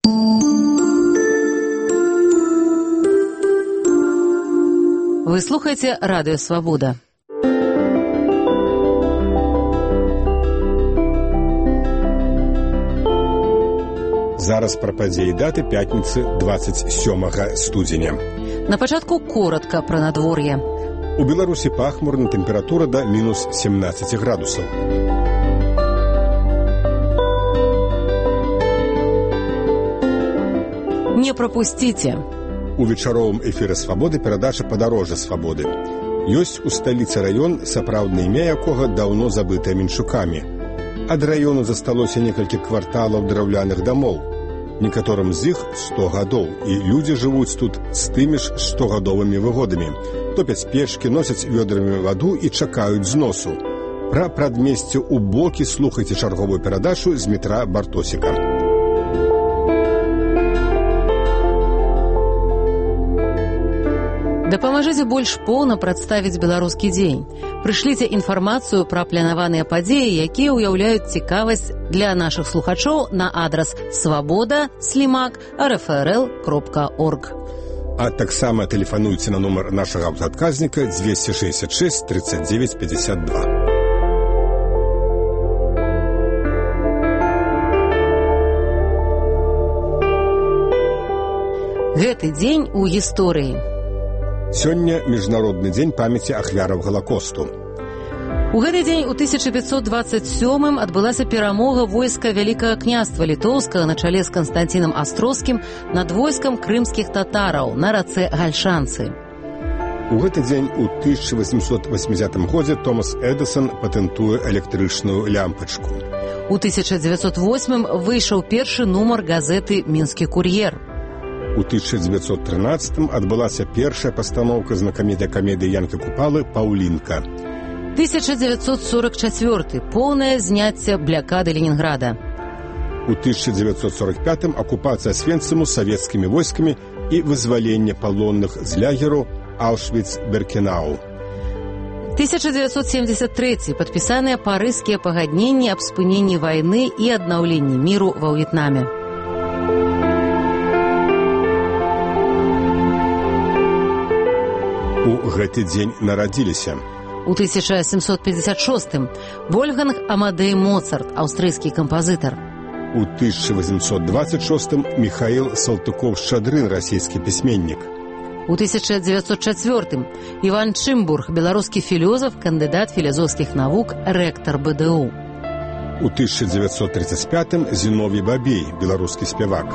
Вы слухаете Радио Свобода. Зараз пра падзеі даты пятніцы 27 студзеня. На пачатку коротка пра надвор'е. У Беларусі пахмурна, тэмпература да мінус 17 градусаў. Не прапусціце. У вечаровым эфіры «Свабоды» перадача «Падарожжа свабоды». Ёсць у сталіцы раён, сапраўднае імя якога даўно забытае менчукамі. Ад раёну засталося некалькі кварталаў драўляных дамоў. Некаторым з іх 100 гадоў, і людзі жывуць тут з тымі ж 100гадовымі выгодамі. Топяць печкі, носяць вёдрамі ваду і чакаюць зносу. Пра прадмесце ў бокі слухайце чарговую перадачу з метра Бартосіка. Дапамажыце больш поўна прадставіць беларускі дзень. Прышліце інфармацыю пра планаваныя падзеі, якія ўяўляюць цікавасць для нашых слухачоў на адрас svoboda@rfrl.org. А таксама тэлефануйце на нумар нашага аўтаадказніка 266 39 52. Гэты дзень у гісторыі. Сёння міжнародны дзень памяці ахвяраў Галакосту. У гэты дзень у 1527 адбылася перамога войска Вялікага княства літоўскага на чале з Канстанцінам Астроскім над войскам крымскіх татараў на рацэ Гальшанцы. У гэты дзень у 1880 годзе Томас Эдысон патэнтуе электрычную лямпачку. У 1908 выйшаў першы нумар газеты «Мінскі кур'ер». У 1913 адбылася першая пастаноўка знакамітай камедыі Янкі Купалы «Паўлінка». 1944 поўнае зняцце блякады Ленінграда. У 1945 акупацыя Освенциму савецкімі войскамі і вызваленне палонных з лягеру Аўшвіц-Біркенау. 1973 падпісаныя парыжскія пагадненні аб спыненні вайны і аднаўленні міру ва В'етнаме. У гэты дзень нарадзіліся. У 1756 Вольфганг Амадей Моцарт, аўстрыйскі кампазітар. У 1826 Міхаіл Салтыкоў-Шчадрын, расійскі пісьменнік. У 1904 Іван Чымбург, беларускі філёзаф, кандыдат філазофскіх навук, рэктар БДУ. У 1935 Зіновій Бабей, беларускі спявак.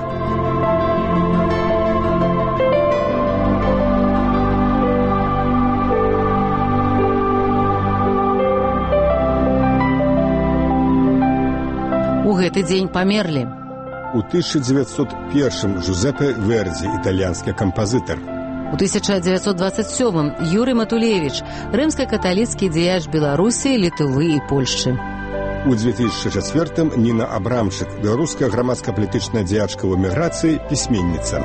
У гэты дзень памерлі. У 1901 Жузепе Вердзі, італьянскі кампазітар. У 1927 Юрый Матулевіч, рымска-каталіцкі дзеяч Беларусі, Літвы і Польшчы. У 2004 Ніна Абрамчык, беларуская грамадска-палітычная дзеячка ў эміграцыі, пісьменніца.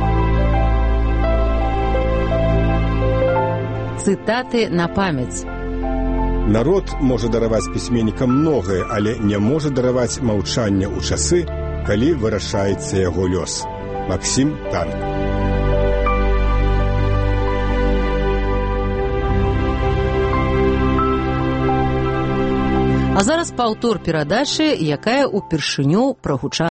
Цытаты на памяць. Народ можа дараваць пісьменнікам многае, але не можа дараваць маўчання ў часы, калі вырашаецца яго лёс. Максім Танк. А зараз паўтор перадачы, якая ўпершыню прагучала